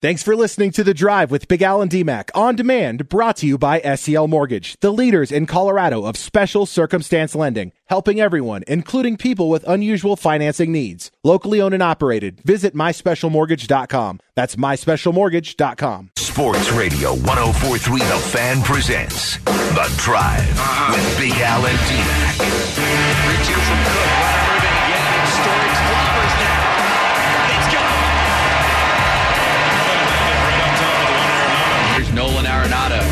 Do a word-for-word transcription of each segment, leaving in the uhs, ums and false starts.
Thanks for listening to The Drive with Big Al and D-Mac, on demand, brought to you by S C L Mortgage, the leaders in Colorado of special circumstance lending, helping everyone, including people with unusual financing needs. Locally owned and operated. Visit my special mortgage dot com. That's my special mortgage dot com. Sports Radio one oh four point three The Fan presents The Drive uh-huh. with Big Al and D-Mac. three two from Cook. Runner moving again. Storage floppers now. It's gone. Here's Nolan Arenado.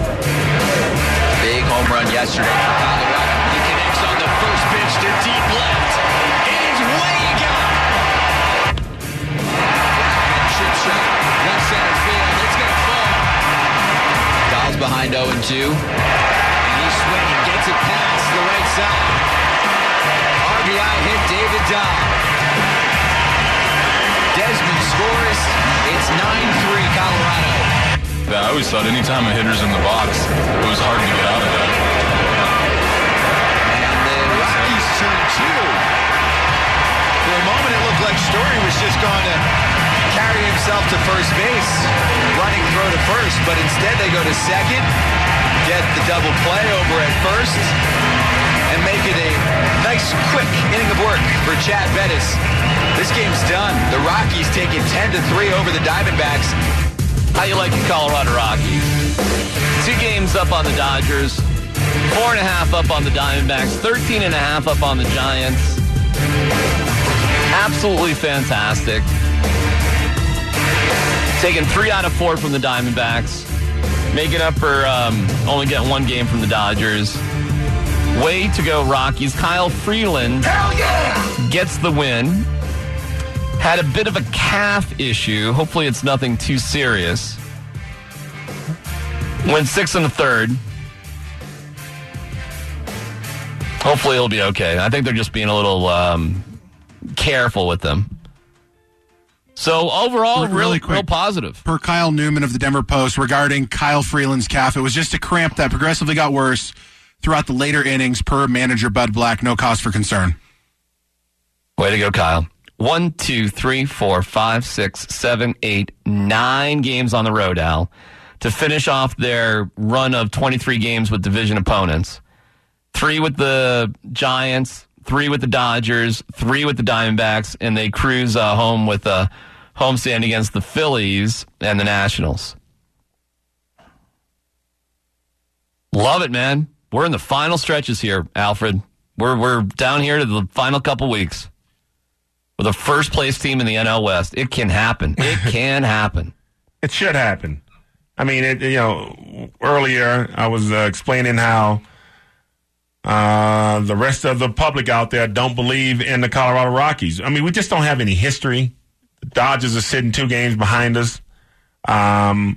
Big home run yesterday for Colorado. He connects on the first pitch to deep left. It is way gone. Chip shot. Left center field. It's going to fall. Dials behind oh and two. And he's swinging. Gets it past the right side. R B I hit David Dahl. Desmond scores. It's nine three Colorado. I always thought anytime a hitter's in the box, it was hard to get out of that. And the Rockies turn two. For a moment, it looked like Story was just going to carry himself to first base, running throw to first, but instead they go to second, get the double play over at first, and make it a nice, quick inning of work for Chad Bettis. This game's done. The Rockies take it ten to three over the Diamondbacks. How you like the Colorado Rockies? Two games up on the Dodgers, four and a half up on the Diamondbacks, thirteen and a half up on the Giants. Absolutely fantastic. Taking three out of four from the Diamondbacks, making up for um, only getting one game from the Dodgers. Way to go, Rockies. Kyle Freeland Hell yeah! gets the win. Had a bit of a calf issue. Hopefully it's nothing too serious. Went six and a third. Hopefully it'll be okay. I think they're just being a little um, careful with them. So overall, really real, quick, real positive. Per Kyle Newman of the Denver Post regarding Kyle Freeland's calf, it was just a cramp that progressively got worse throughout the later innings per manager Bud Black. No cause for concern. Way to go, Kyle. One, two, three, four, five, six, seven, eight, nine games on the road, Al, to finish off their run of twenty-three games with division opponents. Three with the Giants, three with the Dodgers, three with the Diamondbacks, and they cruise uh, home with a homestand against the Phillies and the Nationals. Love it, man. We're in the final stretches here, Alfred. We're we're down here to the final couple weeks. With a first-place team in the N L West. It can happen. It can happen. It should happen. I mean, it, you know, earlier I was uh, explaining how uh, the rest of the public out there don't believe in the Colorado Rockies. I mean, we just don't have any history. The Dodgers are sitting two games behind us. Um,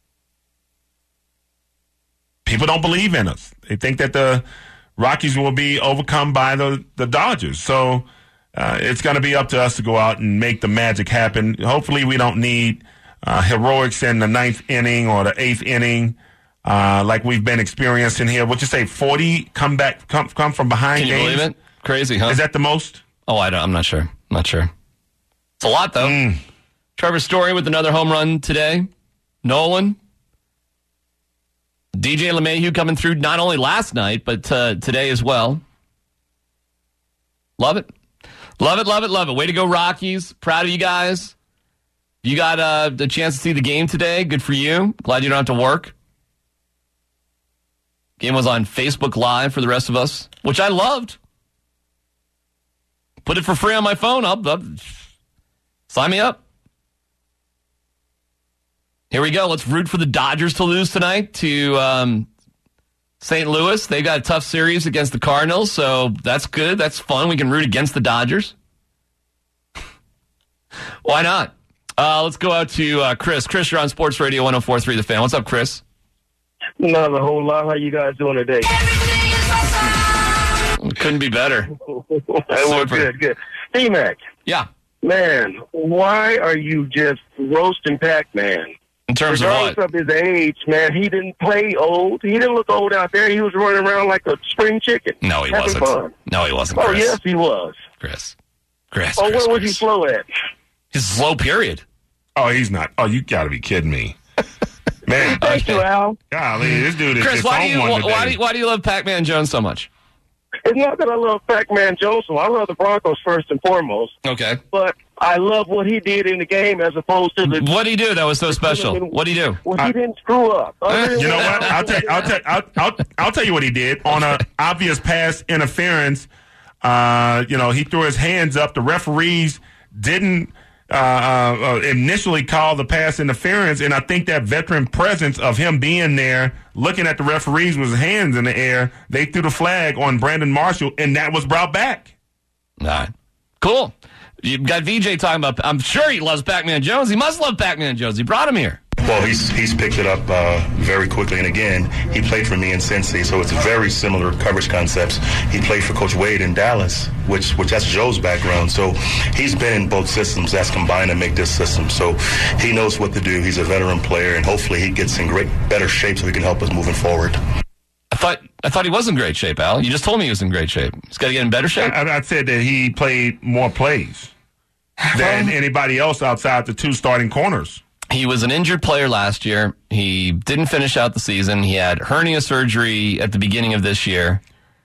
people don't believe in us. They think that the Rockies will be overcome by the, the Dodgers. So... Uh, it's going to be up to us to go out and make the magic happen. Hopefully we don't need uh, heroics in the ninth inning or the eighth inning uh, like we've been experiencing here. What'd you say, forty come back, come, come from behind Can you games? believe it? Crazy, huh? Is that the most? Oh, I don't, I'm not sure. I'm not sure. It's a lot, though. Mm. Trevor Story with another home run today. Nolan. D J LeMahieu coming through not only last night, but uh, today as well. Love it. Love it, love it, love it. Way to go, Rockies. Proud of you guys. You got uh, the chance to see the game today. Good for you. Glad you don't have to work. Game was on Facebook Live for the rest of us, which I loved. Put it for free on my phone. I'll, I'll sign me up. Here we go. Let's root for the Dodgers to lose tonight to um, Saint Louis. They've got a tough series against the Cardinals, so that's good. That's fun. We can root against the Dodgers. Why not? Uh, let's go out to uh, Chris. Chris, you're on Sports Radio one oh four point three The Fan. What's up, Chris? Not a whole lot. How you guys doing today? Couldn't be better. Well, good, good. D-Mac. Yeah. Man, why are you just roasting Pac-Man? In terms Regardless of what? of his age, man, he didn't play old. He didn't look old out there. He was running around like a spring chicken. No, he having wasn't. Fun. No, he wasn't, Oh, Chris. yes, he was. Chris. Chris, Oh, Chris, where was Chris. he slow at? His slow period. Oh, he's not. Oh, you got to be kidding me. Man, Thank you, Al. golly, this dude is Chris, just why do on you one why, today. why do you, why do you love Pac-Man Jones so much? It's not that I love Pac-Man Jones. I love the Broncos first and foremost. Okay. But I love what he did in the game as opposed to the. What did he do that was so special? What did he do? Well, he didn't screw up. You know what? I'll tell. I'll tell. I'll, I'll, I'll tell you what he did on a obvious pass interference. Uh, you know, he threw his hands up. The referees didn't uh, uh, initially call the pass interference, and I think that veteran presence of him being there, looking at the referees with his hands in the air, they threw the flag on Brandon Marshall, and that was brought back. All right. Cool. You've got V J talking about. I'm sure he loves Pac-Man Jones. He must love Pac-Man Jones. He brought him here. Well, he's he's picked it up uh, very quickly, and again, he played for me in Cincy, so it's very similar coverage concepts. He played for Coach Wade in Dallas, which which that's Joe's background. So he's been in both systems that's combined to make this system. So he knows what to do. He's a veteran player, and hopefully he gets in great better shape so he can help us moving forward. I thought I thought he was in great shape, Al. You just told me he was in great shape. He's got to get in better shape. I, I said that he played more plays than anybody else outside the two starting corners. He was an injured player last year. He didn't finish out the season. He had hernia surgery at the beginning of this year,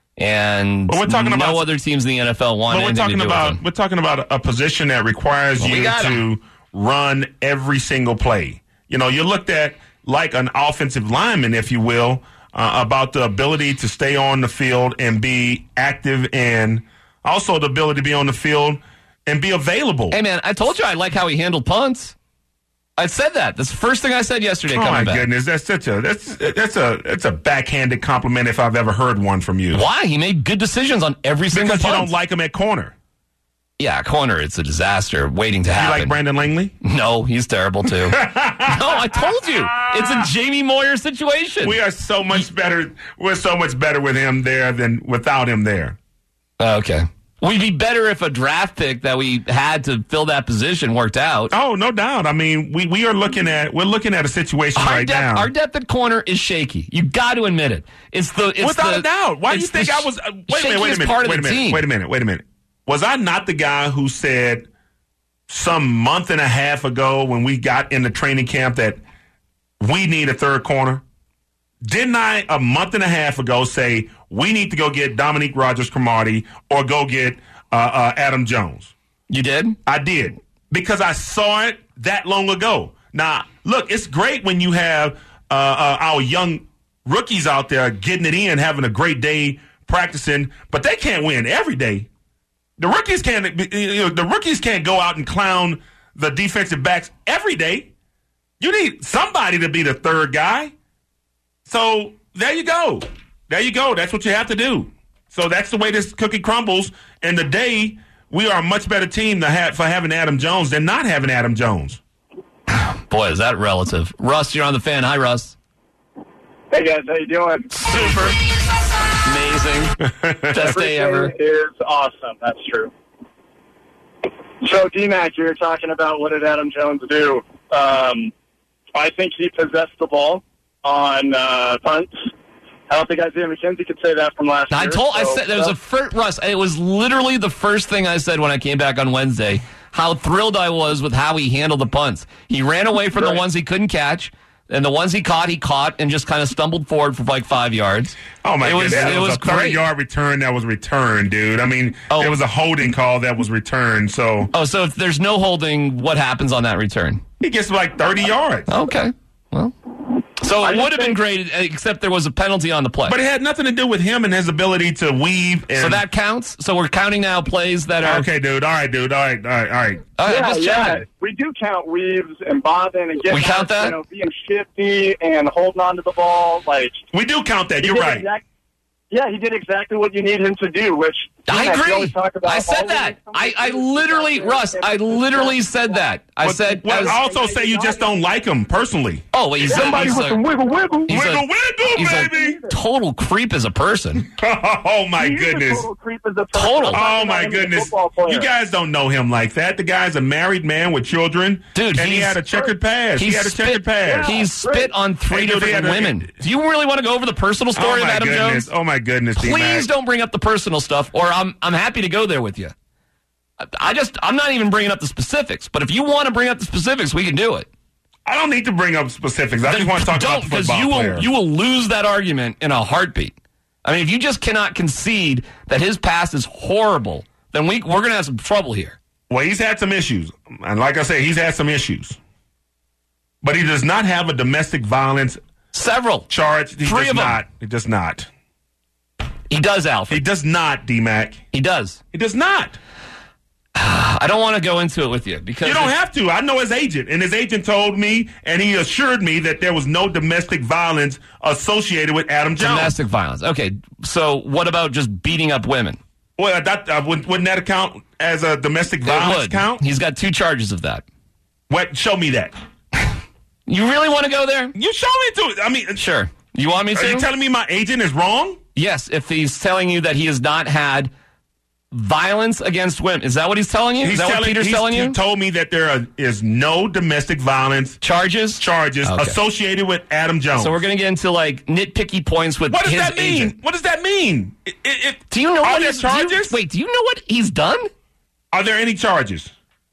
and But we're talking no about- other teams in the N F L want But we're anything to talking do about with him. we're talking about a position that requires Well, we you got to him. run every single play. You know, you're looked at like an offensive lineman, if you will, uh, about the ability to stay on the field and be active, and also the ability to be on the field and be available. Hey, man, I told you I like how he handled punts. I said that. That's the first thing I said yesterday. Oh coming my back. goodness, that's such a that's that's a that's a backhanded compliment if I've ever heard one from you. Why? He made good decisions on every single Because you punt. don't like him at corner. Yeah, corner, it's a disaster waiting to You happen. like Brandon Langley? No, he's terrible too. No, I told you. It's a Jamie Moyer situation. We are so much better. We're so much better with him there than without him there. Okay. We'd be better if a draft pick that we had to fill that position worked out. Oh, no doubt. I mean, we, we are looking at we're looking at a situation Our right depth, now. our depth at corner is shaky. You got to admit it. It's the it's Without the, a doubt. Why do you it's think the I was? Uh, wait a minute. Wait a shakiest minute. part of Wait a the minute. team. Wait a minute. Wait a minute. Was I not the guy who said some month and a half ago when we got in the training camp that we need a third corner? Didn't I a month and a half ago say we need to go get Dominique Rodgers-Cromartie or go get uh, uh, Adam Jones? You did? I did, because I saw it that long ago. Now, look, it's great when you have uh, uh, our young rookies out there getting it in, having a great day practicing, but they can't win every day. The rookies can't. You know, the rookies can't go out and clown the defensive backs every day. You need somebody to be the third guy. So there you go. There you go. That's what you have to do. So that's the way this cookie crumbles. And today, we are a much better team to have, for having Adam Jones than not having Adam Jones. Boy, is that relative. Russ, you're on the fan. Hi, Russ. Hey guys, how you doing? Super. Amazing. Best day ever. Is awesome. That's true. So, D-Mac, you were talking about what did Adam Jones do. Um, I think he possessed the ball on uh, punts. I don't think Isaiah McKenzie could say that from last I year. told. I so, said there was a first, Russ. It was literally the first thing I said when I came back on Wednesday. How thrilled I was with how he handled the punts. He ran away from Right. the ones he couldn't catch, and the ones he caught, he caught and just kind of stumbled forward for like five yards. Oh my it was, goodness! It was a thirty great. yard return that was returned, dude. I mean, Oh. it was a holding call that was returned. So Oh, so if there's no holding, what happens on that return? he gets like thirty yards. Okay, well, so I it just would have been think- great, except there was a penalty on the play. But it had nothing to do with him and his ability to weave. And So that counts. So we're counting now plays that are okay, dude. All right, dude. All right, all right, all right. All right, Yeah, I'm just yeah. checking. We do count weaves and bobbing and getting We count out, that? You know, being shifty and holding on to the ball. Like We do count that. he You're did right. exact- yeah, he did exactly what you need him to do. Which I D-Mac, you agree. always talk about I said always that. I, somebody I who's literally, out there Russ, and I it's literally just- said that. I But- said, well, as- I also say you just don't like him personally. oh, well, he's, a, somebody he's, with a, some wiggle wiggle. he's, Wiggle, a, wiggle, he's baby. a total creep as a person. Oh my He's a goodness. total creep as a person. Total. I'm Oh talking my about him as a goodness. football player. You guys don't know him like that. The guy's a married man with children. Dude, and he he's- had a checkered past. He He's had a checkered spit, past. he's spit on three Hey, dude, he different had a- women. Do you really want to go over the personal story oh of my Adam goodness. Jones? Oh my goodness. Please D-Mac. don't bring up the personal stuff, or I'm I'm happy to go there with you. I just, I'm not even bringing up the specifics, but if you want to bring up the specifics, we can do it. I don't need to bring up specifics. I Then just want to talk don't, about the football you will, player. you will lose that argument in a heartbeat. I mean, if you just cannot concede that his past is horrible, then we, we're going to have some trouble here. Well, he's had some issues. And like I said, he's had some issues. But he does not have a domestic violence Several. charge. He Three does of them. not. He does not. He does, Alfred. He does not, D-Mac. He does. He does not. I don't want to go into it with you because You don't it's- have to. I know his agent, and his agent told me, and he assured me that there was no domestic violence associated with Adam Jones. domestic violence. Okay, so what about just beating up women? Well, that, uh, wouldn't wouldn't that count as a domestic It violence would. count? He's got two charges of that. What? Show me that. You really want to go there? You show me to it. I mean, Sure. You want me are to? you telling me my agent is wrong? Yes, if he's telling you that he has not had violence against women. Is that what he's telling you? He's Is that what telling, Peter's he's- telling you? He told me that there are, is no domestic violence Charges? charges Okay. associated with Adam Jones. So we're going to get into like nitpicky points with what does his that mean? agent. What does that mean? It, it, it- Do you know are what there he's- do you- charges? wait, do you know what he's done? Are there any charges?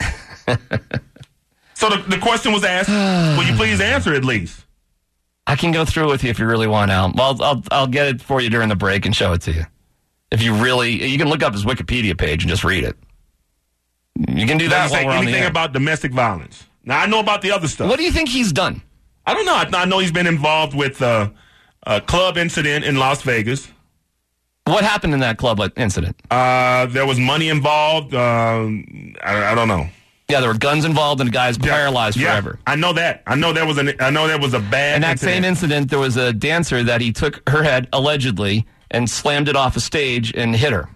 So the, the question was asked. Will you please answer at least? I can go through with you if you really want, Al. I'll, I'll, I'll get it for you during the break and show it to you. If you really, you can look up his Wikipedia page and just read it. You can do that Doesn't while say we're on the anything air. about domestic violence. Now I know about the other stuff. What do you think he's done? I don't know. I, I know he's been involved with uh, a club incident in Las Vegas. What happened in that club incident? Uh, there was money involved. Um, I, I don't know. Yeah, there were guns involved and the guy's paralyzed yeah, forever. I know that. I know there was an. I know there was a bad. In that incident. same incident, there was a dancer that he took her head, allegedly, and slammed it off a stage and hit her.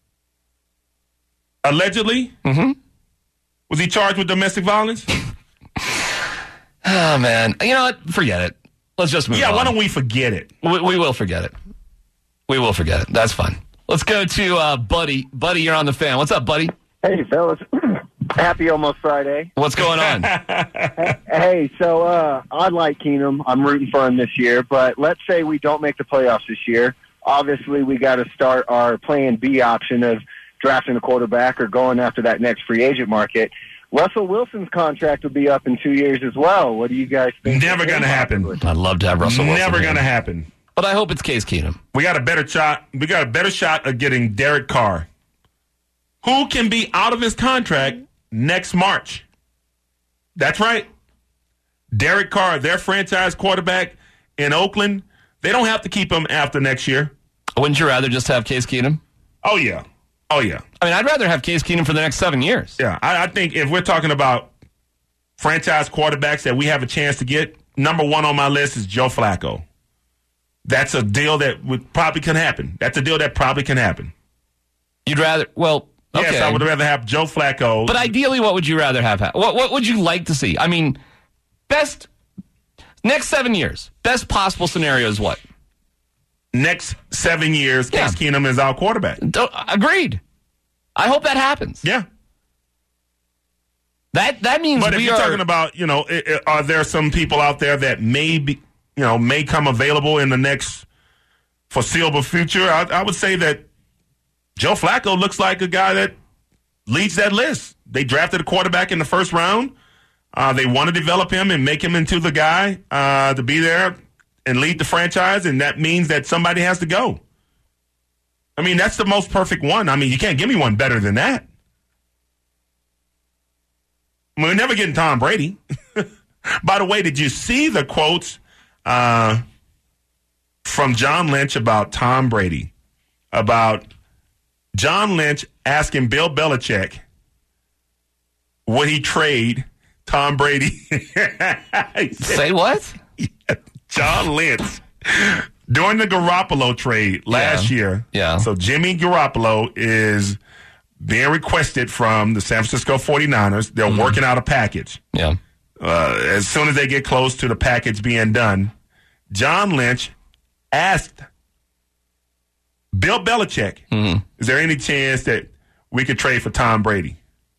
Allegedly. Mm-hmm. Was he charged with domestic violence? Oh, man. You know what? Forget it. Let's just move yeah. on. Why don't we forget it? We, we will forget it. We will forget it. That's fine. Let's go to uh, Buddy. Buddy, you're on the fan. What's up, Buddy? Hey, fellas. Happy almost Friday. What's going on? Hey, so uh, I like Keenum. I'm rooting for him this year. But let's say we don't make the playoffs this year. Obviously, we got to start our plan B option of drafting a quarterback or going after that next free agent market. Russell Wilson's contract will be up in two years as well. What do you guys think? Never going to happen. I'd love to have Russell Wilson. Never here. going to happen. But I hope it's Case Keenum. We got a better shot. We got a better shot of getting Derek Carr, who can be out of his contract next March. That's right. Derek Carr, their franchise quarterback in Oakland, they don't have to keep him after next year. Wouldn't you rather just have Case Keenum? Oh, yeah. Oh, yeah. I mean, I'd rather have Case Keenum for the next seven years. Yeah, I, I think if we're talking about franchise quarterbacks that we have a chance to get, number one on my list is Joe Flacco. That's a deal that would probably can happen. That's a deal that probably can happen. You'd rather, well, okay. Yes, I would rather have Joe Flacco. But ideally, what would you rather have? ha- What What would you like to see? I mean, best, next seven years, best possible scenario is what? Next seven years, Yeah. Case Keenum is our quarterback. Don't, agreed. I hope that happens. Yeah. That that means But if we you're are talking about, you know, i- i- are there some people out there that may be, you know, may come available in the next foreseeable future? I, I would say that Joe Flacco looks like a guy that leads that list. They drafted a quarterback in the first round. Uh, they want to develop him and make him into the guy uh, to be there and lead the franchise, and that means that somebody has to go. I mean, that's the most perfect one. I mean, you can't give me one better than that. We're never getting Tom Brady. By the way, did you see the quotes uh, from John Lynch about Tom Brady? About John Lynch asking Bill Belichick, would he trade Tom Brady? Say what? John Lynch. During the Garoppolo trade last Yeah. year. Yeah. So Jimmy Garoppolo is being requested from the San Francisco forty-niners. They're Mm-hmm. working out a package. Yeah. Uh, as soon as they get close to the package being done, John Lynch asked Bill Belichick, Mm-hmm. is there any chance that we could trade for Tom Brady?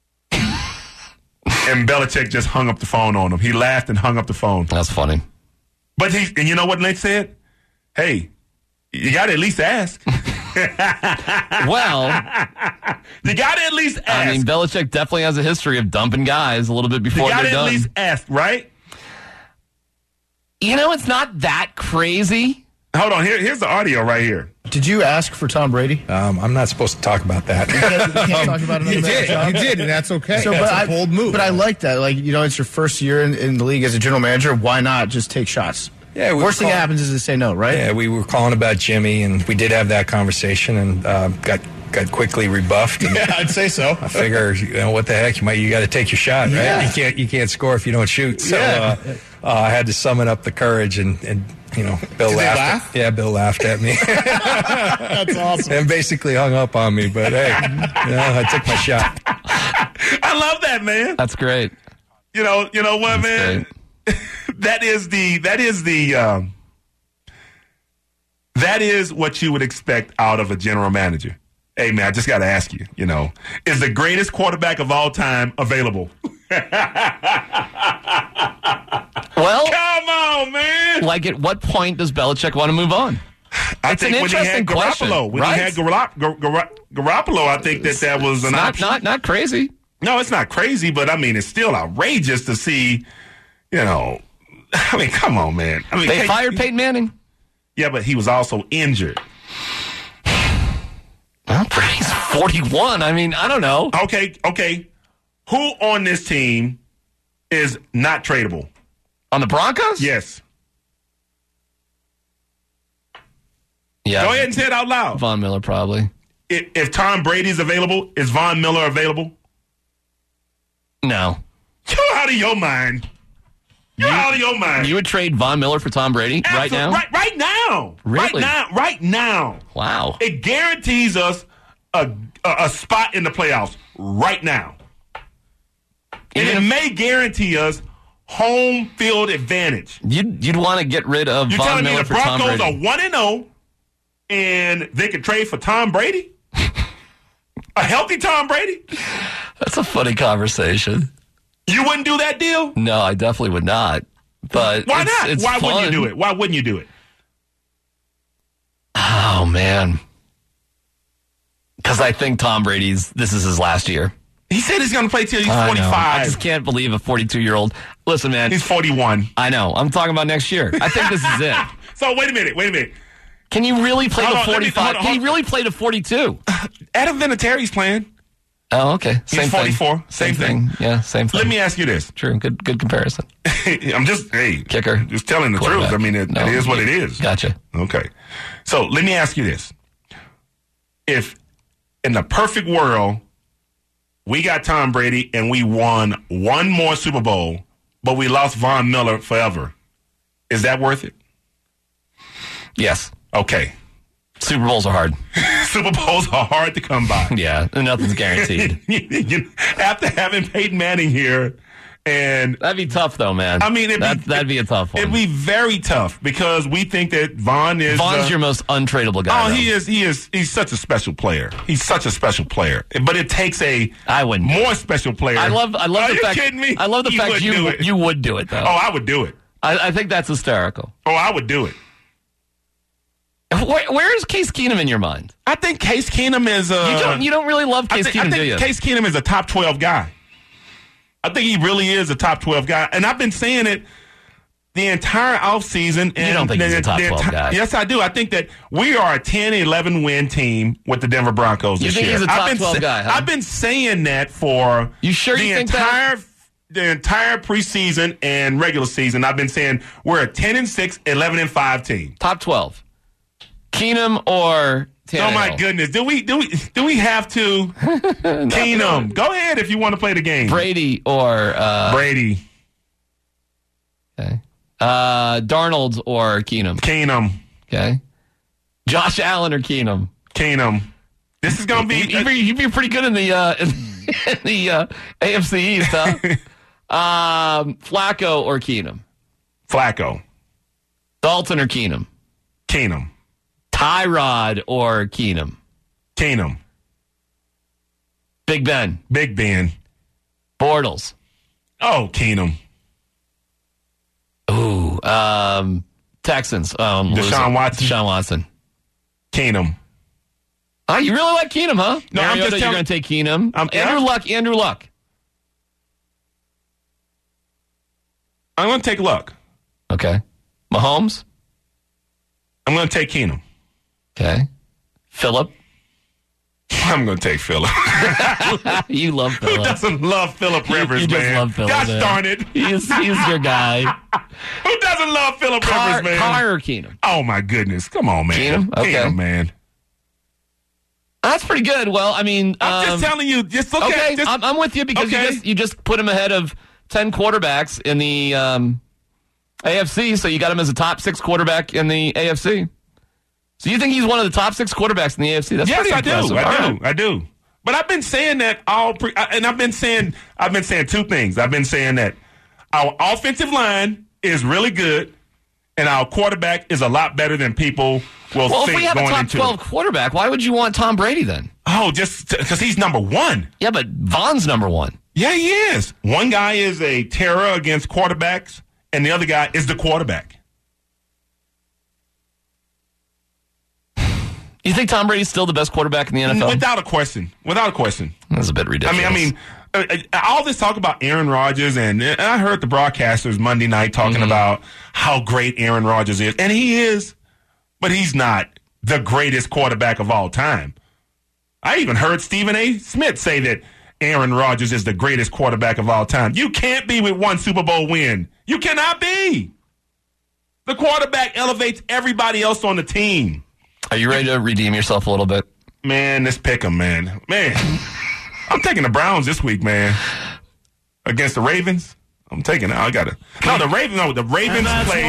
And Belichick just hung up the phone on him. He laughed and hung up the phone. That's funny. But he, and you know what Lynch said? Hey, you got to at least ask. Well, you got to at least ask. I mean, Belichick definitely has a history of dumping guys a little bit before you they're gotta done. at least ask, right? You know, it's not that crazy. Hold on. Here, here's the audio right here. Did you ask for Tom Brady? Um, I'm not supposed to talk about that. You can't talk about it. You did. You did, and that's okay. So, that's but a I, bold move. But I like that. Like, you know, it's your first year in, in the league as a general manager. Why not just take shots? Yeah, we Worst thing call- that happens is to say no, right? Yeah, we were calling about Jimmy, and we did have that conversation, and uh, got got quickly rebuffed. And Yeah, I'd say so. I figure, you know, what the heck, you might you got to take your shot, right? Yeah. You can't you can't score if you don't shoot. So Yeah. uh, uh, I had to summon up the courage, and, and you know, Bill Did they laughed. laugh? At, yeah, Bill laughed at me. That's awesome. And basically hung up on me. But hey, you know, I took my shot. I love that, man. That's great. You know, you know what, That's man? that is the that is the um, that is what you would expect out of a general manager. Hey, man, I just got to ask you. You know, is the greatest quarterback of all time available? Well, come on, man. Like, at what point does Belichick want to move on? I It's think an when he had interesting question, Garoppolo, when right? he had Garop- Gar- Gar- Garoppolo, I think that that was an It's not, option. not not crazy. No, it's not crazy, but I mean, it's still outrageous to see. You know, I mean, come on, man. I mean, They Pey- fired Peyton Manning. Yeah, but he was also injured. Well, Brady's forty-one. I mean, I don't know. Okay, okay. Who on this team is not tradable? On the Broncos? Yes. Yeah. Go ahead and say it out loud. Von Miller, probably. If, if Tom Brady's available, is Von Miller available? No. You're out of your mind. You're You- out of your mind. You would trade Von Miller for Tom Brady right Absol- now? Right, right now. Right Really? now. Right now. Wow. It guarantees us a, a, a spot in the playoffs right now. And Even it if- may guarantee us home field advantage. You'd, you'd want to get rid of You're Von telling me Miller the for Tom Broncos are Brady. one and oh and they could trade for Tom Brady? A healthy Tom Brady? That's a funny conversation. You wouldn't do that deal? No, I definitely would not. But Why it's- not? it's Why wouldn't you fun. do it? Why wouldn't you do it? Oh, man. Because I think Tom Brady's, this is his last year. He said he's going to play till he's I know. forty-five. I just can't believe a forty-two-year-old. Listen, man. He's forty-one. I know. I'm talking about next year. I think this is it. So wait a minute. Wait a minute. Can you really play Hold to on, let me- forty-five? hold on, Can you hold- really play to forty-two? Adam Vinatieri's playing. Oh, okay. He's Same forty-four. thing. Same thing. Yeah, same thing. Let me ask you this. True. Good good comparison. I'm just, hey. Kicker. Just telling the truth. Quarterback. I mean, it, No, it is what yeah, it is. Gotcha. Okay. So let me ask you this. If in the perfect world, we got Tom Brady and we won one more Super Bowl, but we lost Von Miller forever, is that worth it? Yes. Okay. Super Bowls are hard. Super Bowls are hard to come by. Yeah, and nothing's guaranteed. You- After having Peyton Manning here, and That'd be tough, though, man. I mean, it'd that, be, that'd be a tough one. It'd be very tough because we think that Von is Von's uh, your most untradeable guy. Oh, though. he is. He is. He's such a special player. He's such a special player. But it takes a I wouldn't. more special player. I love. I love Are the you fact. kidding me? I love the You fact would you do it. you would do it though. Oh, I would do it. I, I think that's hysterical. Oh, I would do it. Where, where is Case Keenum in your mind? I think Case Keenum is. Uh, You don't. You don't really love I Case think, Keenum, I think do you? Case Keenum is a top twelve guy. I think he really is a top twelve guy, and I've been saying it the entire offseason. You don't think he's a top twelve guy? Yes, I do. I think that we are a ten eleven win team with the Denver Broncos You this think year. he's a top I've been twelve sa- guy, huh? I've been saying that for You sure the you think entire that? the entire preseason and regular season. I've been saying we're a ten and six, eleven and five team. Top twelve. Keenum or Tannehill? Oh my goodness! Do we do we do we have to Keenum? Go ahead if you want to play the game. Brady or uh, Brady, okay. uh, Darnold or Keenum? Keenum, Okay. Josh Allen or Keenum? Keenum. This is gonna be. You'd be, you'd be pretty good in the uh, in, in the uh, A F C East, huh? um, Flacco or Keenum? Flacco, Dalton or Keenum? Keenum, Tyrod or Keenum? Keenum, Big Ben? Big Ben. Bortles? Oh, Keenum. Ooh, um, Texans. Um, Deshaun Watson. Deshaun Watson. Keenum. Oh, you really like Keenum, huh? No, I'm Mariota, just you're telling- going to take Keenum. Um, yeah. Andrew Luck, Andrew Luck. I'm going to take Luck. Okay. Mahomes? I'm going to take Keenum. Okay. Phillip? I'm going to take Phillip. You love Phillip. Who doesn't love Phillip You- Rivers, you just man? love Phillip, Gosh man. darn it. He's, he's your guy. Who doesn't love Phillip Carr, Rivers, man? Carr or Keenum? Oh, my goodness. Come on, man. Keenum? Okay. Keenum, man. That's pretty good. Well, I mean, I'm um, just telling you. Just look okay, at just, I'm, I'm with you because okay. you just you just put him ahead of ten quarterbacks in the um, A F C, so you got him as a top six quarterback in the A F C. So you think he's one of the top six quarterbacks in the A F C? That's yes, pretty I do. impressive. I All do. right. I do. But I've been saying that all, pre- and I've been saying I've been saying two things. I've been saying that our offensive line is really good, and our quarterback is a lot better than people will Well, if think we have a going top into twelve it. quarterback, why would you want Tom Brady then? Oh, just because he's number one. Yeah, but Von's number one. Yeah, he is. One guy is a terror against quarterbacks, and the other guy is the quarterback. You think Tom Brady's still the best quarterback in the N F L? Without a question. Without a question. That's a bit ridiculous. I mean, I mean, uh, all this talk about Aaron Rodgers, and, and I heard the broadcasters Monday night talking Mm-hmm. about how great Aaron Rodgers is, and he is, but he's not the greatest quarterback of all time. I even heard Stephen A. Smith say that Aaron Rodgers is the greatest quarterback of all time. You can't be with one Super Bowl win. You cannot be. The quarterback elevates everybody else on the team. Are you ready to redeem yourself a little bit? Man, let's pick them, man. Man, I'm taking the Browns this week, man. Against the Ravens. I'm taking it. I got to. No, the Ravens. No, the Ravens play.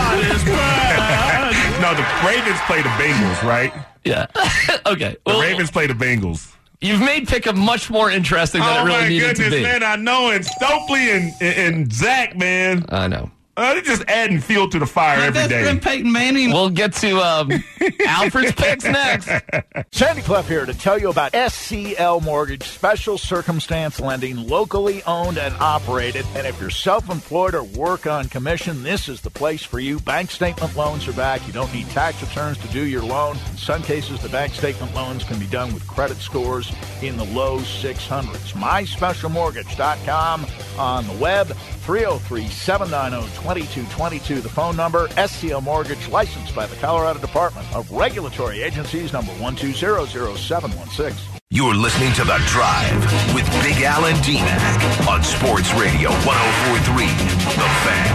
No, the Ravens play the Bengals, right? Yeah. Okay. The Well, Ravens play the Bengals. You've made Pick'em much more interesting than Oh it really my needed goodness, to be. man! I know, and Stokely and and, and Zach, man. I know. Uh, they're just adding fuel to the fire every day. Peyton Manning. We'll get to um, Alfred's picks next. Sandy Clef here to tell you about S C L Mortgage, special circumstance lending, locally owned and operated. And if you're self-employed or work on commission, this is the place for you. Bank statement loans are back. You don't need tax returns to do your loan. In some cases, the bank statement loans can be done with credit scores in the low six hundreds. my special mortgage dot com on the web. three oh three, seven nine oh, two two two two, the phone number. S C L Mortgage, licensed by the Colorado Department of Regulatory Agencies, number one two zero zero seven one six. You're listening to The Drive with Big Al and D-Mac on Sports Radio one oh four point three, The Fan.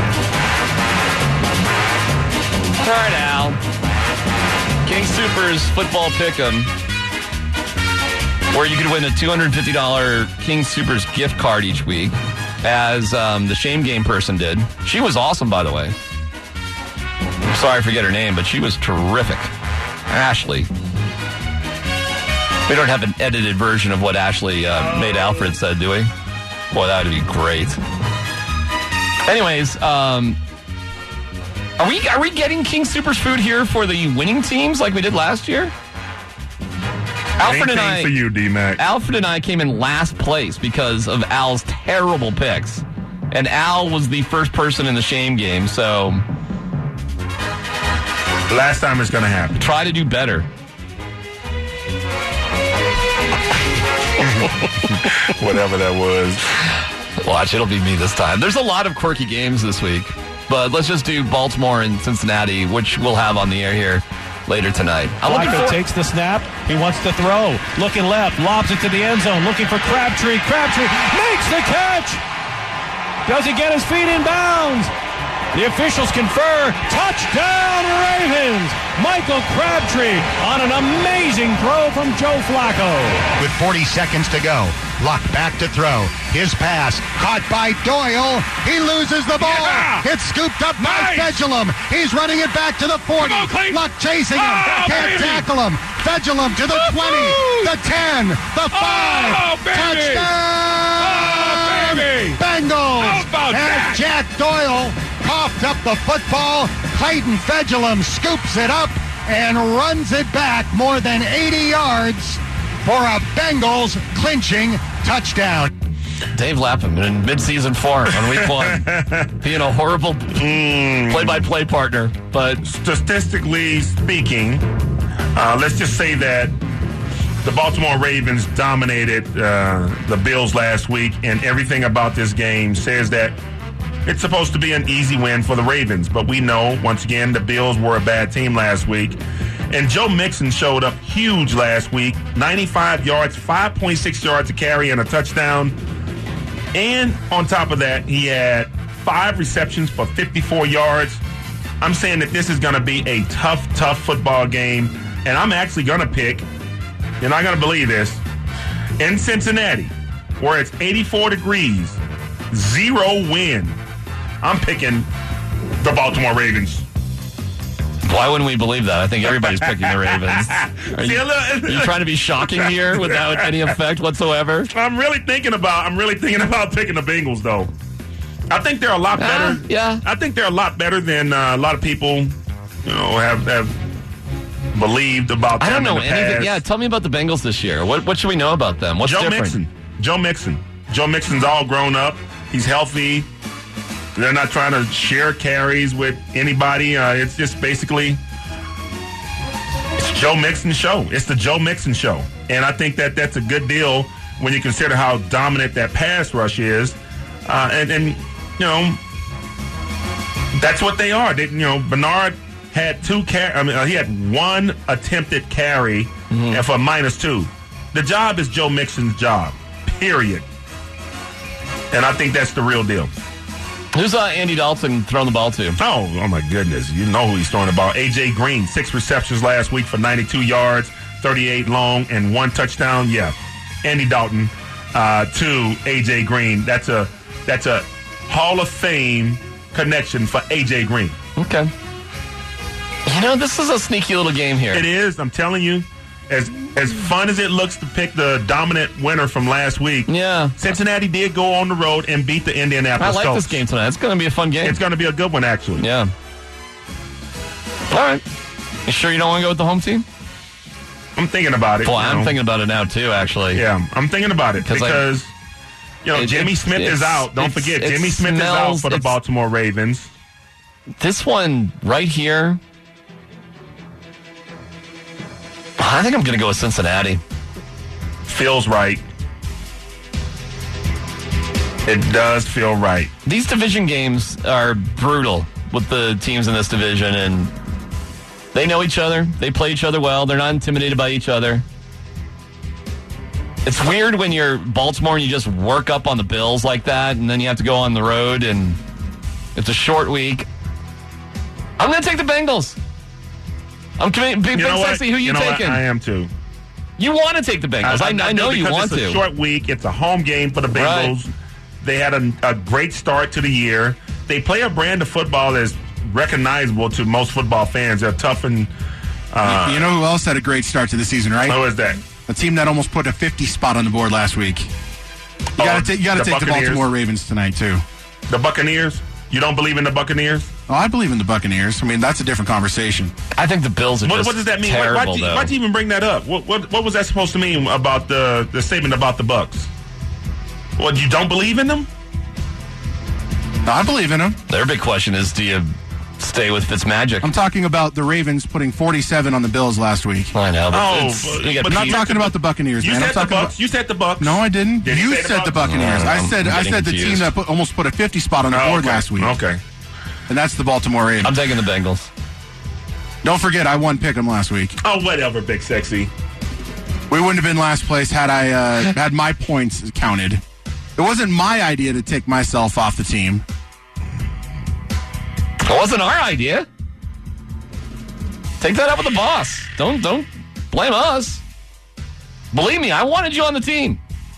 All right, Al. King Supers Football Pick'em, where you could win a two hundred fifty dollars King Supers gift card each week, as um, the Shame Game person did. She was awesome, by the way. I'm sorry I forget her name, but she was terrific. Ashley. We don't have an edited version of what Ashley uh, made Alfred said, do we? Boy, that would be great. Anyways, um, are we are we getting King Supers food here for the winning teams like we did last year? Alfred and I, for you, D-Mac. Alfred and I came in last place because of Al's terrible picks. And Al was the first person in the Shame Game, so Last time it's going to happen. try to do better. Whatever that was. Watch, it'll be me this time. There's a lot of quirky games this week, but let's just do Baltimore and Cincinnati, which we'll have on the air here later tonight. I'm looking Flacco for- takes the snap. He wants to throw. Looking left. Lobs it to the end zone. Looking for Crabtree. Crabtree makes the catch. Does he get his feet in bounds? The officials confer. Touchdown, Ravens. Michael Crabtree on an amazing throw from Joe Flacco. With forty seconds to go, Luck back to throw. His pass caught by Doyle. He loses the ball. Yeah! It's scooped up by Nice! Fedulum. He's running it back to the forty. Come on, Clayton. Luck chasing him. Oh, Can't baby! tackle him. Fedulum to the Woo-hoo! twenty, the ten, the five. Oh, baby! Touchdown! Oh, baby! Bengals! How about As that? Jack Doyle coughed up the football, Clayton Fedulum scoops it up and runs it back more than eighty yards for a Bengals clinching touchdown. Dave Lapham in midseason form on week one. Being a horrible play-by-play partner. But Statistically speaking, uh, let's just say that the Baltimore Ravens dominated uh, the Bills last week, and everything about this game says that it's supposed to be an easy win for the Ravens. But we know, once again, the Bills were a bad team last week. And Joe Mixon showed up huge last week. ninety-five yards, five point six yards a carry, and a touchdown. And on top of that, he had five receptions for fifty-four yards. I'm saying that this is going to be a tough, tough football game. And I'm actually going to pick, you're not going to believe this, in Cincinnati, where it's eighty-four degrees, zero wind, I'm picking the Baltimore Ravens. Why wouldn't we believe that? I think everybody's picking the Ravens. Are you, are you trying to be shocking here without any effect whatsoever? I'm really thinking about I'm really thinking about picking the Bengals, though. I think they're a lot better. Uh, yeah. I think they're a lot better than uh, a lot of people, you know, have, have believed about them. I don't know in the anything. past. Yeah, tell me about the Bengals this year. What what should we know about them? What's Joe different? Mixon. Joe Mixon. Joe Mixon's all grown up. He's healthy. They're not trying to share carries with anybody. Uh, it's just basically it's Joe Mixon show. It's the Joe Mixon show. And I think that that's a good deal when you consider how dominant that pass rush is. Uh, and, and, you know, that's what they are. They, you know, Bernard had two car- I mean, uh, he had one attempted carry mm-hmm. and for minus two. The job is Joe Mixon's job, period. And I think that's the real deal. Who's uh, Andy Dalton throwing the ball to? Oh, oh my goodness. You know who he's throwing the ball. A J Green, six receptions last week for ninety-two yards, thirty-eight long, and one touchdown. Yeah, Andy Dalton uh, to A J Green. That's a that's a Hall of Fame connection for A J Green. Okay. You know, this is a sneaky little game here. It is. I'm telling you. As as fun as it looks to pick the dominant winner from last week, yeah, Cincinnati did go on the road and beat the Indianapolis I like Colts. this game tonight. It's going to be a fun game. It's going to be a good one, actually. Yeah. All right. You sure you don't want to go with the home team? I'm thinking about it. Well, you I'm know. thinking about it now, too, actually. Yeah, I'm thinking about it because, I, you know, it, Jimmy it, Smith is out. Don't forget, Jimmy Smith smells, is out for the Baltimore Ravens. This one right here, I think I'm going to go with Cincinnati. Feels right. It does feel right. These division games are brutal with the teams in this division, and they know each other. They play each other well. They're not intimidated by each other. It's weird when you're Baltimore and you just work up on the Bills like that, and then you have to go on the road, and it's a short week. I'm going to take the Bengals. I'm committing. Big, you big know sexy. Who you, you know taking? What? I am too. You want to take the Bengals. I, I, I know you want to. It's a to. short week. It's a home game for the Bengals. Right. They had a, a great start to the year. They play a brand of football that's recognizable to most football fans. They're tough and. Uh, you know who else had a great start to the season, right? Who is that? A team that almost put a fifty spot on the board last week. You oh, got to take the the Baltimore Ravens tonight too. The Buccaneers. You don't believe in the Buccaneers? Oh, I believe in the Buccaneers. I mean, that's a different conversation. I think the Bills are what, just what does that mean? terrible, why, why'd, you, though. why'd you even bring that up? What, what what was that supposed to mean about the, the statement about the Bucs? Well, you don't believe in them? No, I believe in them. Their big question is, do you stay with Fitzmagic? I'm talking about the Ravens putting forty-seven on the Bills last week. I know, but, oh, it's, but I'm not talking about the Buccaneers, you man. Said I'm talking the Bucs. about, you said the Bucs. No, I didn't. Did you say said the, the Buccaneers. Oh, I said I said confused. the team that put, almost put a fifty spot on the oh, board okay. last week. Okay. And that's the Baltimore Ravens. I'm taking the Bengals. Don't forget, I won pick 'em last week. Oh, whatever, Big Sexy. We wouldn't have been last place had I uh, had my points counted. It wasn't my idea to take myself off the team. It wasn't our idea. Take that up with the boss. Don't don't blame us. Believe me, I wanted you on the team.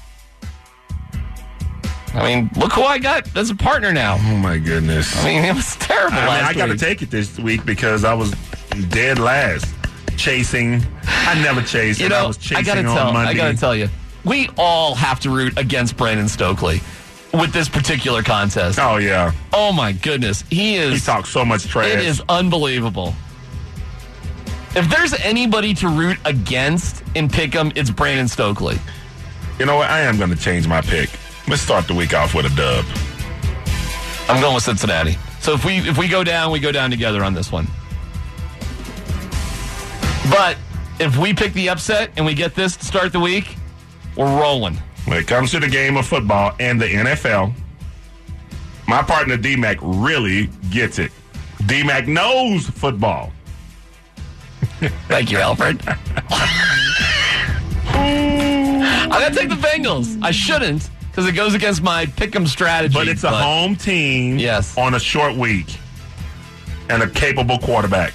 I mean, look who I got as a partner now. Oh, my goodness. I mean, it was terrible I mean, last I got to week. take it this week because I was dead last. Chasing. I never chased. You know, I was chasing I gotta on tell, Monday. I got to tell you, we all have to root against Brandon Stokely with this particular contest. Oh, yeah. Oh, my goodness. He is. He talks so much trash. It is unbelievable. If there's anybody to root against in Pick'em, it's Brandon Stokely. You know what? I am going to change my pick. Let's start the week off with a dub. I'm going with Cincinnati. So if we if we go down, we go down together on this one. But if we pick the upset and we get this to start the week, we're rolling. When it comes to the game of football and the N F L, my partner D-Mac really gets it. D-Mac knows football. Thank you, Alfred. I'm going to take the Bengals. I shouldn't, because it goes against my pick-em strategy. But it's a but, home team yes. on a short week and a capable quarterback.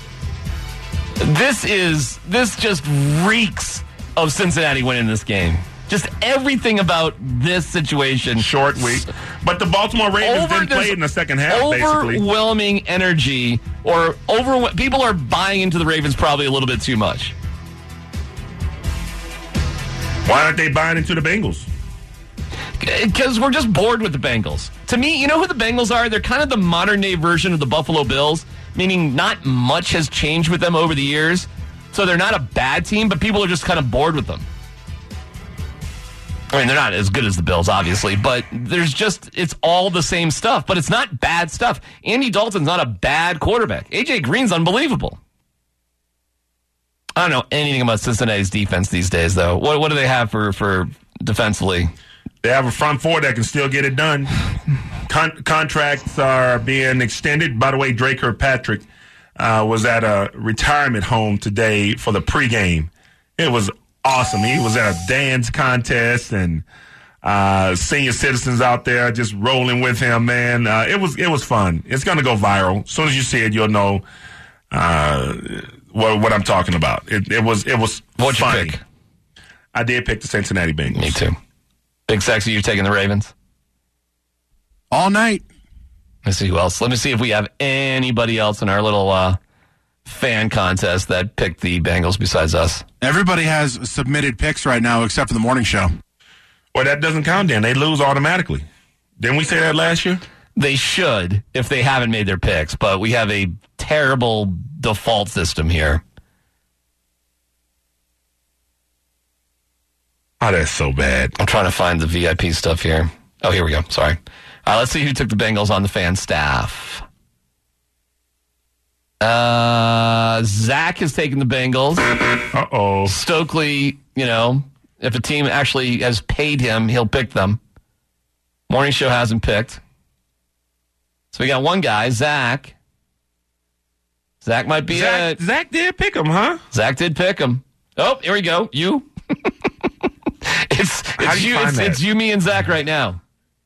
This is, this just reeks of Cincinnati winning this game. Just everything about this situation. Short week. But the Baltimore Ravens over, didn't play in the second half, basically. Overwhelming energy, or over, people are buying into the Ravens probably a little bit too much. Why aren't they buying into the Bengals? Because we're just bored with the Bengals. To me, you know who the Bengals are? They're kind of the modern-day version of the Buffalo Bills, meaning not much has changed with them over the years. So they're not a bad team, but people are just kind of bored with them. I mean, they're not as good as the Bills, obviously, but there's just, it's all the same stuff, but it's not bad stuff. Andy Dalton's not a bad quarterback. A J Green's unbelievable. I don't know anything about Cincinnati's defense these days, though. What what do they have for, for defensively? They have a front four that can still get it done. Con- contracts are being extended. By the way, Drake Kirkpatrick uh, was at a retirement home today for the pregame. It was awesome. He was at a dance contest, and uh, senior citizens out there just rolling with him, man. Uh, it was it was fun. It's going to go viral. As soon as you see it, you'll know uh, what, what I'm talking about. It, it was it was What'd funny. you pick? I did pick the Cincinnati Bengals. Me too. Big Sexy, you're taking the Ravens? All night. Let's see who else. Let me see if we have anybody else in our little uh, fan contest that picked the Bengals besides us. Everybody has submitted picks right now except for the morning show. Well, that doesn't count then. They lose automatically. Didn't we say that last year? They should if they haven't made their picks, but we have a terrible default system here. Oh, that's so bad. I'm trying to find the V I P stuff here. Oh, here we go. Sorry. All right, let's see who took the Bengals on the fan staff. Uh, Zach has taken the Bengals. Uh-oh. Stokely, you know, if a team actually has paid him, he'll pick them. Morning show hasn't picked. So we got one guy, Zach. Zach might be Zach, it. Zach did pick him, huh? Zach did pick him. Oh, here we go. You. It's it's you, you it's, it's you, me, and Zach right now.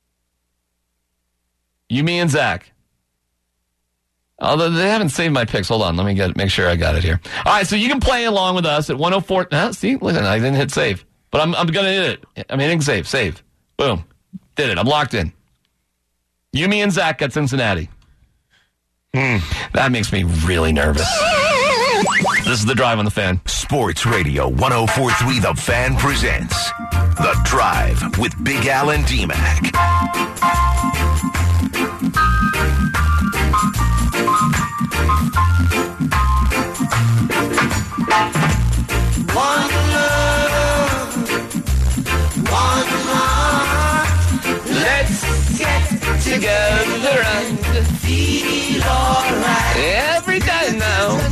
You, me, and Zach. Although they haven't saved my picks. Hold on, let me get make sure I got it here. All right, so you can play along with us at one oh four. Uh, see, listen, I didn't hit save, but I'm I'm gonna hit it. I'm hitting save. Save. Boom. Did it. I'm locked in. You, me, and Zach got Cincinnati. Hmm. That makes me really nervous. This is The Drive on the Fan. Sports Radio one oh four point three The Fan presents The Drive with Big Al and D-Mac. One love, one heart. Let's get together and feel alright. Every day now.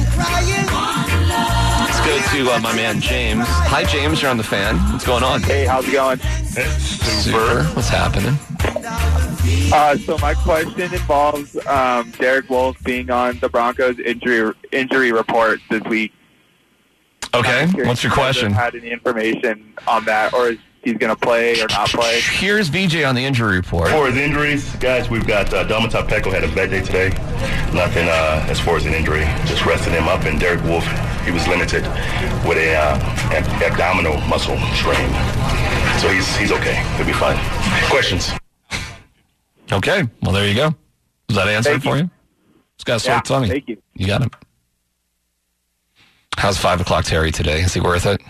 Let's go to uh, my man James. Hi, James. You're on the Fan. What's going on? Hey, how's it going? Super. What's happening? Uh, so my question involves um, Derek Wolfe being on the Broncos injury injury report this week. Okay. What's your question? Had any information on that, or is he's going to play or not play? Here's V J on the injury report. For his injuries, guys, we've got uh, Dominic Peko had a bad day today. Nothing uh, as far as an injury. Just rested him up. And Derek Wolfe, he was limited with a uh, abdominal muscle strain. So he's he's okay. He'll be fine. Questions? Okay. Well, there you go. Does that answer Thank it for you. you? It's got a sore Yeah, tummy. thank you. You got it. How's five o'clock Terry today? Is he worth it?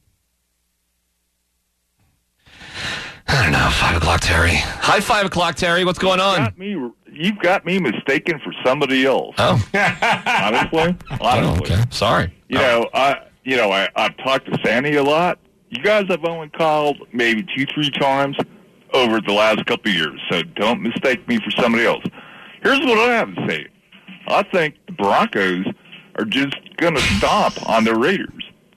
I don't know. Five o'clock Terry. Hi, five o'clock Terry. What's going on? Got me, you've got me mistaken for somebody else. Oh, honestly, honestly. Oh, okay. Sorry. You Oh. know, I you know I I've talked to Sandy a lot. You guys have only called maybe two, three times over the last couple of years, so don't mistake me for somebody else. Here's what I have to say. I think the Broncos are just going to stomp on the Raiders.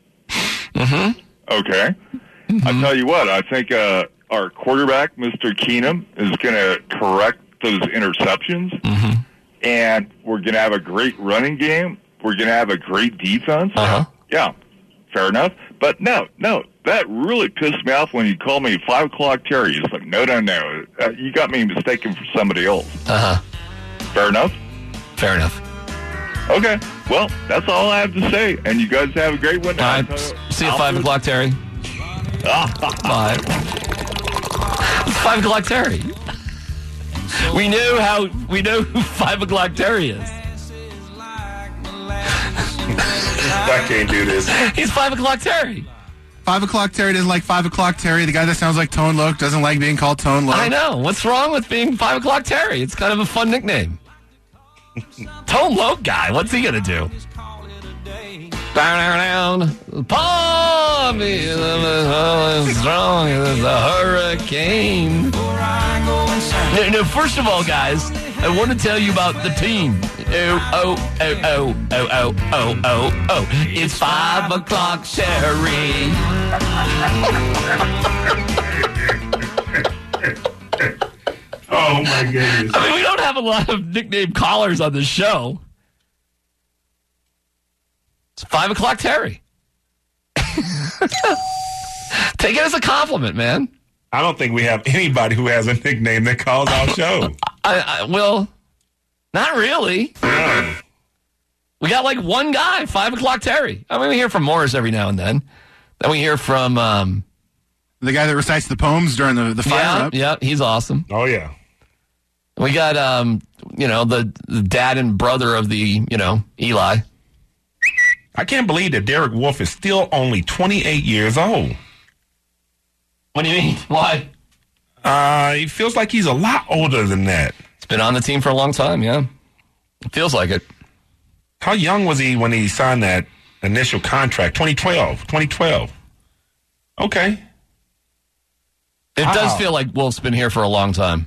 Mm-hmm. Okay. Mm-hmm. I tell you what, I think uh, our quarterback, Mister Keenum, is going to correct those interceptions, mm-hmm. and we're going to have a great running game. We're going to have a great defense. Uh-huh. Yeah, fair enough. But no, no, that really pissed me off when you called me five o'clock Terry. It's like, no, no, no. Uh, you got me mistaken for somebody else. Uh-huh. Fair enough? Fair enough. Okay. Well, that's all I have to say. And you guys have a great one. All right. See you at five o'clock, Terry. Bye. It's five o'clock, Terry. We knew how. We know who five o'clock Terry is. I can't do this. He's five o'clock Terry. Five o'clock Terry doesn't like five o'clock Terry. The guy that sounds like Tone Loc doesn't like being called Tone Loc. I know. What's wrong with being five o'clock Terry? It's kind of a fun nickname. Tone Loc guy. What's he gonna do? Down, down, palm is as strong as a hurricane. No, no, first of all, guys, I want to tell you about the team. Oh, oh, oh, oh, oh, oh, oh, oh, oh. It's five o'clock, Terry. Oh, my goodness. I mean, we don't have a lot of nickname callers on the show. It's five o'clock, Terry. Take it as a compliment, man. I don't think we have anybody who has a nickname that calls our show. I, I, well, not really. Yeah. We got like one guy, five o'clock Terry. I mean, we hear from Morris every now and then. Then we hear from um, the guy that recites the poems during the, the fire yeah, up. Yeah, he's awesome. Oh, yeah. We got, um, you know, the, the dad and brother of the, you know, Eli. I can't believe that Derek Wolfe is still only twenty-eight years old. What do you mean? Why? Uh, he feels like he's a lot older than that. He's been on the team for a long time, yeah. It feels like it. How young was he when he signed that initial contract? twenty twelve. twenty twelve. Okay. It wow. does feel like Wolf's been here for a long time.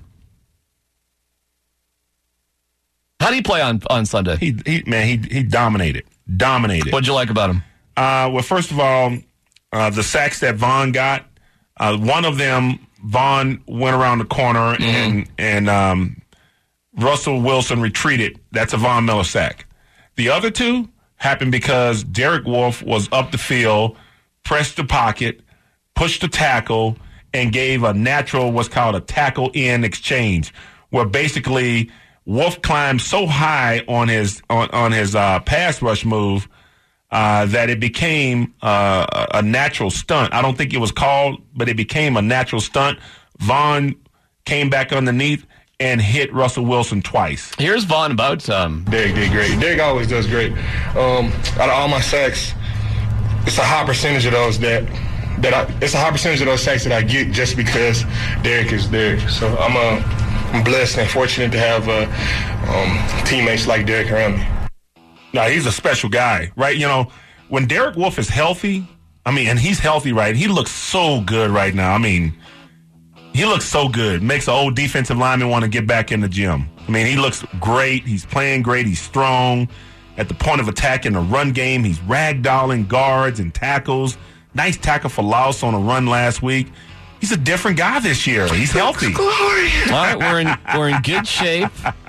How did he play on, on Sunday? He, he man, he he dominated. Dominated. What'd you like about him? Uh, well, first of all, uh, the sacks that Vaughn got, uh, one of them, Vaughn went around the corner mm-hmm. and and um, Russell Wilson retreated. That's a Von Miller sack. The other two happened because Derek Wolfe was up the field, pressed the pocket, pushed the tackle, and gave a natural what's called a tackle-in exchange, where basically Wolfe climbed so high on his on, on his uh, pass rush move uh, that it became uh, a natural stunt. I don't think it was called, but it became a natural stunt. Vaughn came back underneath and hit Russell Wilson twice. Here's Vaughn about um Derek did great. Derek always does great. Um, out of all my sacks, it's a high percentage of those that that I, it's a high percentage of those sacks that I get just because Derek is Derek. So I'm a I'm blessed and fortunate to have uh, um, teammates like Derek around me. No, he's a special guy, right? You know, when Derek Wolfe is healthy, I mean, and he's healthy, right? He looks so good right now. I mean, he looks so good. Makes an old defensive lineman want to get back in the gym. I mean, he looks great. He's playing great. He's strong at the point of attack in the run game. He's ragdolling guards and tackles. Nice tackle for Laos on a run last week. He's a different guy this year. He's healthy. All right, we're in we're in good shape.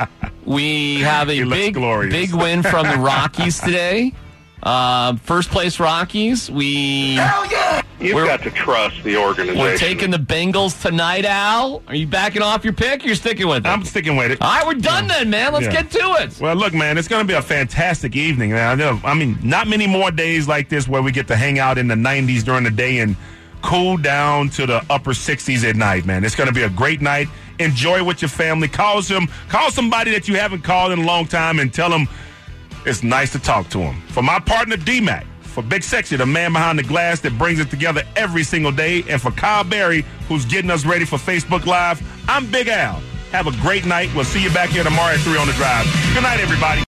We have a big glorious. big win from the Rockies today. Uh, first place Rockies. We Hell yeah! You've got to trust the organization. We're taking the Bengals tonight, Al. Are you backing off your pick? Or you're sticking with it? I'm sticking with it. All right, we're done then, man. Let's Yeah. get to it. Well, look, man, it's going to be a fantastic evening. Man. I mean, not many more days like this where we get to hang out in the nineties during the day and cool down to the upper sixties at night, man. It's going to be a great night. Enjoy with your family. Call some, call somebody that you haven't called in a long time and tell them it's nice to talk to them. For my partner, D-Mac, for Big Sexy, the man behind the glass that brings it together every single day, and for Kyle Berry, who's getting us ready for Facebook Live, I'm Big Al. Have a great night. We'll see you back here tomorrow at three on the Drive. Good night, everybody.